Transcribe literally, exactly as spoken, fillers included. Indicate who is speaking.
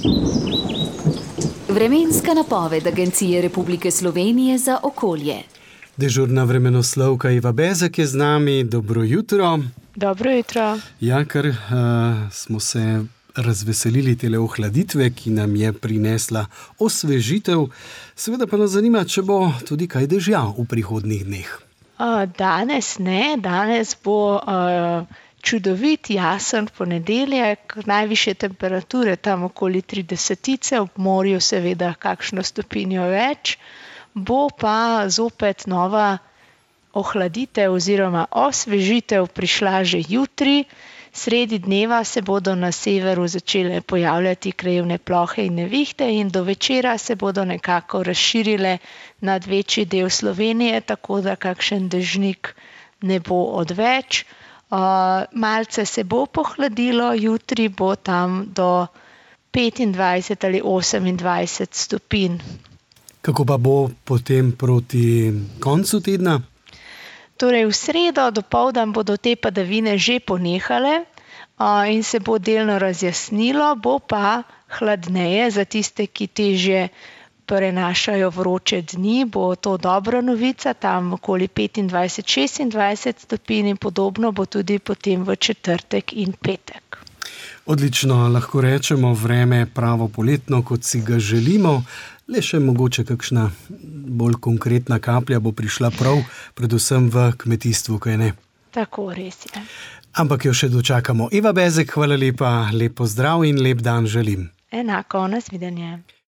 Speaker 1: Vremenska napoved Agencije Republike Slovenije za okolje.
Speaker 2: Dežurna vremenoslovka Iva Bezek je z nami. Dobro jutro.
Speaker 3: Dobro jutro.
Speaker 2: Ja, ker uh, smo se razveselili tele ohladitve, ki nam je prinesla osvežitev. Seveda pa nas zanima, če bo tudi kaj dežja v prihodnjih dneh.
Speaker 3: Uh, danes ne, danes bo uh, čudovit, jasen ponedeljek, najvišje temperature tam okoli tridesetice, ob morju seveda kakšno stopinjo več. Bo pa zopet nova ohladitev oziroma osvežitev prišla že jutri. Sredi dneva se bodo na severu začele pojavljati krajevne plohe in nevihte in do večera se bodo nekako razširile nad večji del Slovenije, tako da kakšen dežnik ne bo odveč. Uh, malce se bo pohladilo, jutri bo tam do petindvajset ali osemindvajset stopinj.
Speaker 2: Kako pa bo potem proti koncu tedna?
Speaker 3: Torej v sredo dopoldan bodo te padavine že ponehale uh, in se bo delno razjasnilo, bo pa hladneje za tiste, ki težje prenašajo vroče dni, bo to dobra novica, tam okoli petindvajset šestindvajset stopinj in podobno bo tudi potem v četrtek in petek.
Speaker 2: Odlično, lahko rečemo vreme pravo poletno, kot si ga želimo. Le še mogoče kakšna bolj konkretna kaplja bo prišla prav, predvsem v kmetijstvu, kaj ne?
Speaker 3: Tako, res je.
Speaker 2: Ampak jo še dočakamo. Iva Bezek, hvala lepa, lep pozdrav in lep dan želim.
Speaker 3: Enako, nasvidenje.